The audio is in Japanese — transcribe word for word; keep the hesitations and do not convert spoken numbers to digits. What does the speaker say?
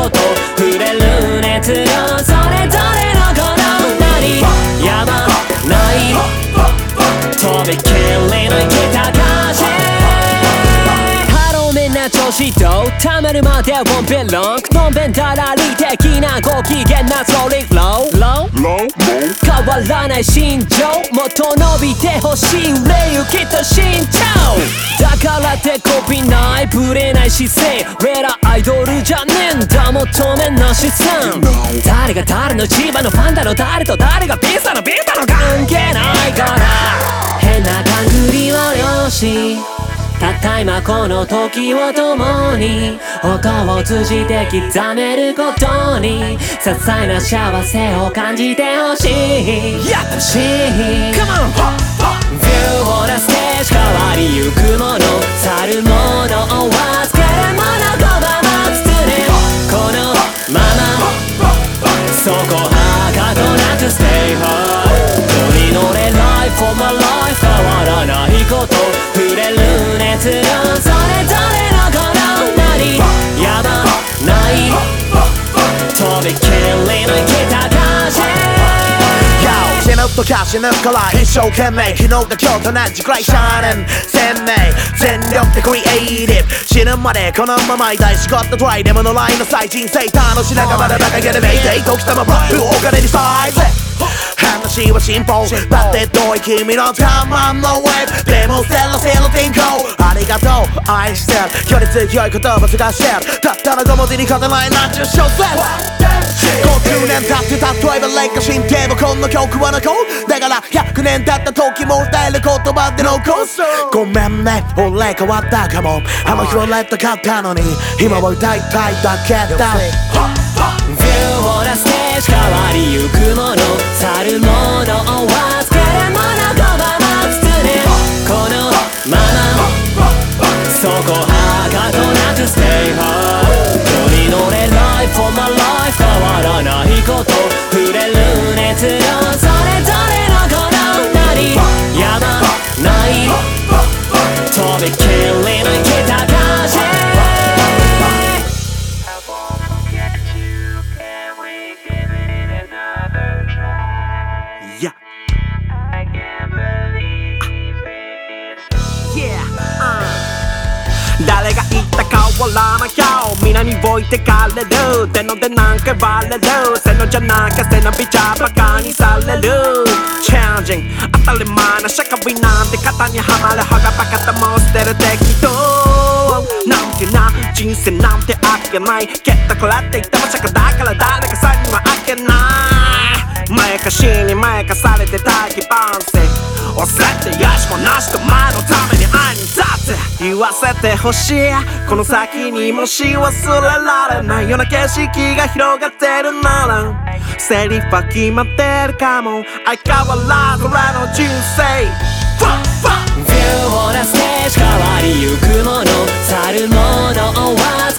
こと触れる熱量それぞれのこの何やまないとびきりの生きた歌詞調子と溜めるまで won't be long のんべんだらり的なご機嫌なソリフロー Low 変わらない心情もっと伸びてほしい売れ行きと身長だからってこびないぶれない姿勢俺らアイドルじゃねえんだ求めなしさ誰が誰の一番のファンだの誰と誰がビースだのビースだの関係ないから変な勘繰りをよしたった今この時を共に音を通じて刻めることに些細な幸せを感じてほしいやってほしい Come on! View on a stage 変わりゆくもの去るものを忘れるもの言葉も包ねこのままそこはかとなく Stay high 乗り乗れ Life for my life 変わらないこと触れる熱量それぞれのこの何やまないとびきりの生きた歌詞死ぬとか死ぬから一生懸命昨日が今日と同じくらいシャーネン鮮明全力でクリエイティブ死ぬまでこのままいたい仕事トライでものラインの際人生楽しながら馬鹿げでめいて時たまブラックお金にしたいぜ話は進歩だって遠い君のたまんのウェブでもセロセロ天候ありがとう愛してる距離強い言葉探してるたったのご文字に勝てないなんちゅう小説ごじゅうねん経って例えば劣化進展もこの曲は残るだからひゃくねん経った時も歌える言葉で残すごめんね俺変わったかもあの日はレッド買ったのに今は歌いたいだけだ View on a stage 変わりゆくもの去るものを忘れるもの言葉も包ねこのままそこはかとなく Stay high 乗り乗れ Life for my life 変わらないこと触れる熱量それぞれのこの何やまないとびきりの生きた歌詞誰が言ったかわらないよ皆に置いてかれるってのでなんか言われるせのじゃなきゃ背伸びちゃバカにされる Changing 当たり前な社会なんて型にはまる歯がバカとも捨てる適当なんてな人生なんてあっけないけったからって言っても釈迦だから誰かさんにはあっけない前かしに前かされて大気晩成忘れてよしこなしと前のために愛に立って言わせてほしいこの先にもし忘れられないような景色が広がってるならセリフは決まってるかも相変わらず俺の人生 View on a stage 変わりゆくもの去るものを忘